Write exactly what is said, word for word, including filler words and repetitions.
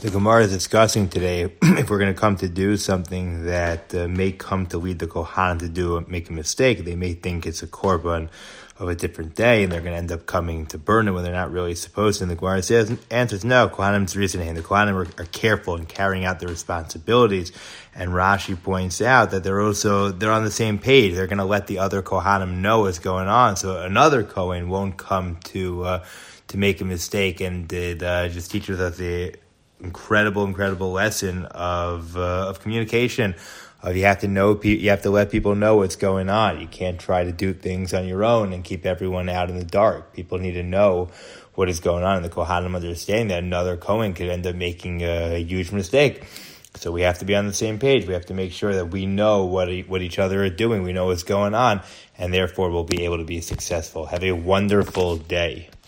The Gemara is discussing today if we're going to come to do something that uh, may come to lead the Kohanim to do make a mistake. They may think it's a korban of a different day, and they're going to end up coming to burn it when they're not really supposed to. And the Gemara says, answers no. Kohanim's reasoning. The Kohanim are, are careful in carrying out their responsibilities. And Rashi points out that they're also they're on the same page. They're going to let the other Kohanim know what's going on, so another Kohen won't come to uh, to make a mistake. And it uh, just teaches us the incredible, incredible lesson of uh, of communication. Uh, you have to know, you have to let people know what's going on. You can't try to do things on your own and keep everyone out in the dark. People need to know what is going on, and the Kohanim understand that another Kohen could end up making a huge mistake. So we have to be on the same page. We have to make sure that we know what what each other are doing. We know what's going on, and therefore we'll be able to be successful. Have a wonderful day.